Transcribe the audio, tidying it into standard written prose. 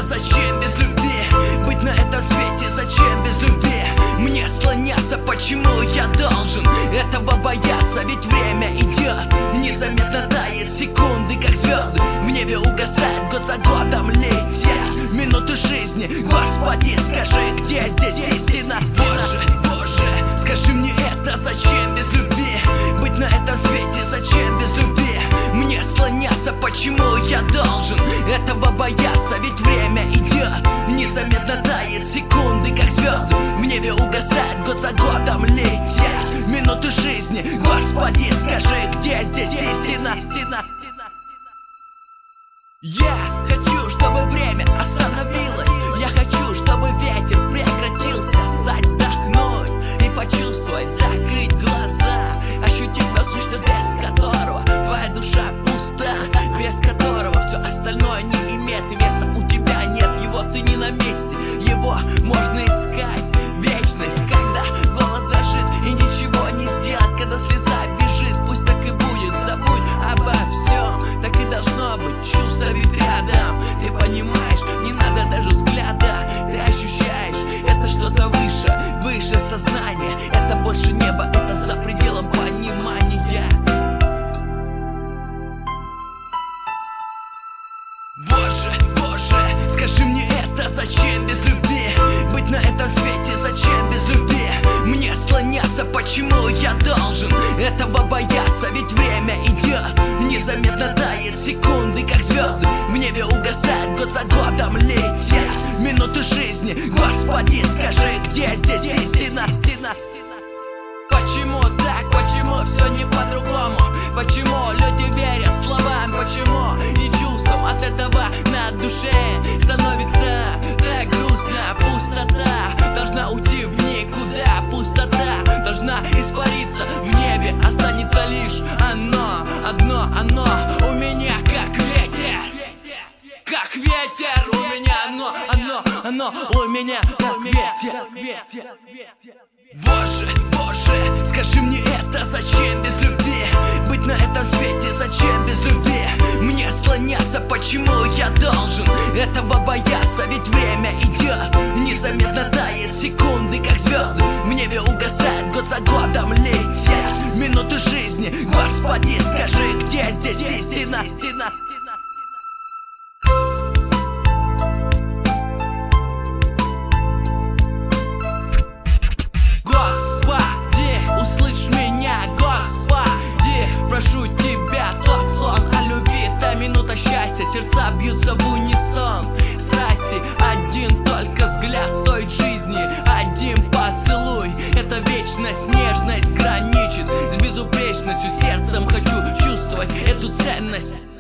это? Зачем без любви? Быть на этом свете, зачем без любви? Мне слоняться, почему я должен этого бояться? Ведь время идет, незаметно тает, секунды как звезды в небе угасают, год за годом летят минуты жизни. Господи, скажи, где здесь истина? Боже, скажи мне это, зачем без любви? Быть на этом свете, зачем без любви? Мне слоняться, почему я должен этого бояться? Ведь время идет, незаметно тает, секунды как звезды в небе угасают, год за годом летят минуты жизни. Господи, скажи, где здесь истина? Я хочу, чтобы время остановилось. Я хочу, чтобы ветер прекратился. Встать, вздохнуть и почувствовать, закрыть глаза, ощутить насущность, без которого твоя душа пуста, без которого все остальное не имеет веса. У тебя нет его, ты не на месте, его можно искать. Вечность, когда голос дрожит и ничего не сделать, когда слеза бежит, пусть так и будет. Забудь обо всем, так и должно быть. Чувство ведь рядом, ты понимаешь, не надо даже взгляда. Ты ощущаешь, это что-то выше, выше сознания. Это больше небо, это за пределом понимания. Боже, скажи мне это, зачем без любви? Быть на этом свете, зачем без любви? Мне слоняться, почему я должен этого бояться? Ведь время идет, незаметно тает, секунды как звезды в небе угасают, год за годом летят минуты жизни. Господи, скажи, где здесь истина? Почему так? Почему все не по-другому? Почему люди верят словам? Почему не чувствам? От этого на душе становится так грустно. Пустота должна уйти в никуда. Пустота должна испариться в небе. Останется лишь оно, одно оно. У меня как ветер, как ветер. У меня оно, у меня как ветер. Боже, скажи мне это, зачем без любви? Быть на этом свете, зачем без любви? Мне слоняться, почему я должен этого бояться? Ведь время идет, незаметно тает, секунды как звезды в небе угасают, год за годом летят минуты жизни. Господи, скажи, где здесь истина? Прошу тебя, тот сон о любви, та минута счастья, сердца бьются в унисон. Страсти, один только взгляд стоит жизни, один поцелуй. Это вечность, нежность граничит с безупречностью. Сердцем хочу чувствовать эту ценность.